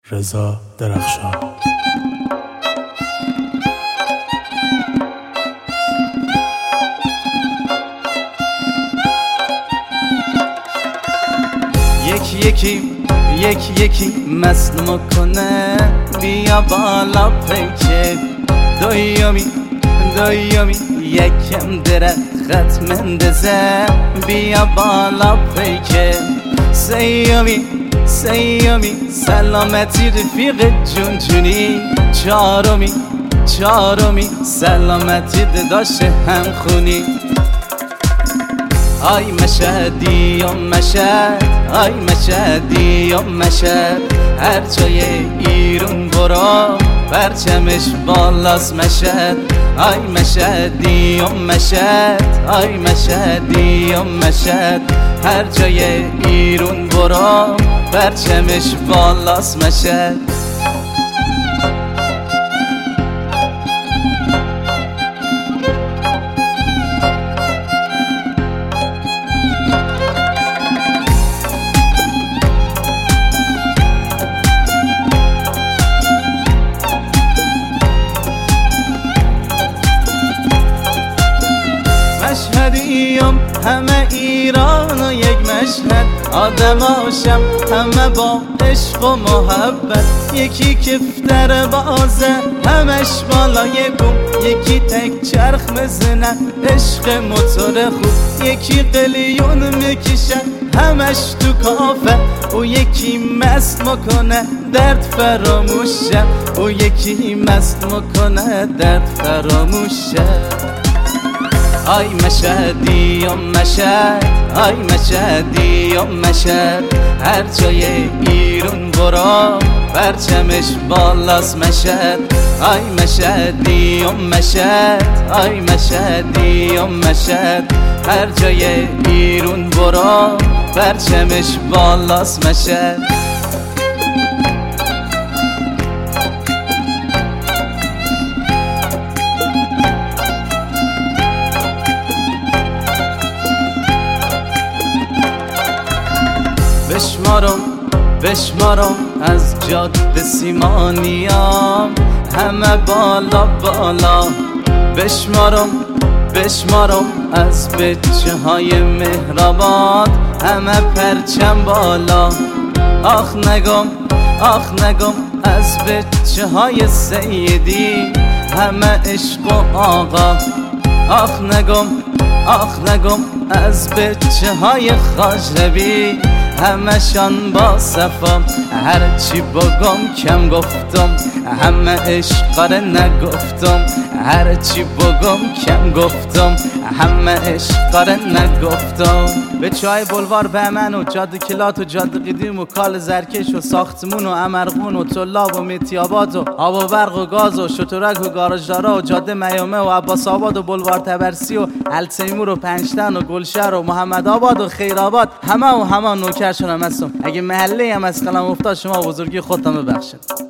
رضا درخشان. یکی یکی مست میکنه بیا بالا پیکه دویامی یکم درخت مندزه بیا بالا پیکه سیامی سلامتی رفیق جونجونی چهارمی سلامتی داداش همخونی آی مشهدی و مشهد هر جای ایرون برو پرچمش بالاست مشهد آی مشهدی و مشهد هر جای ایرون برو پرچمش بالاست مشهد مشهدیم همه ایران و یک مشهد آدماشم همه با عشق و محبت یکی کفتر بازه همش بالای بوم یکی تک چرخ مزنه عشق موتور خوب یکی قلیون میکشه همش تو کافه او یکی مست مکنه درد فراموشه او یکی مست مکنه درد فراموشه آی مشهدی و مشهد هر جای ایرون برو پرچمش بالاست مشهد آی مشهدی و مشهد هر جای ایرون برو پرچمش بالاست مشهد بشمارم از جاده سیمانیام همه بالا بشمارم از بچه های مهرآباد همه پرچم بالا آخ نگم از بچه های سیدی همه عشق و آقا آخ نگم از بچه های خاجربی همشان با صفا هرچی بگم کم گفتم همه عشقاره نگفتم هرچی بگم کم گفتم همه عشقاره نگفتم به چای بلوار بهمن و جاده کلات و جاده قدیم و کال زرکش و ساختمون و امرغون و طلاب و میتیاباد و آب و برق و گاز و شترک و گاراژدارا و جاده میامه و عباس آباد و بلوار تبرسی و التیمور و پنجتن و گلشهر و محمد آباد و خیرآباد همه نوکر شدم هستم اگه محله هم از قلم افتاد شما بزرگی خودتان ببخشید.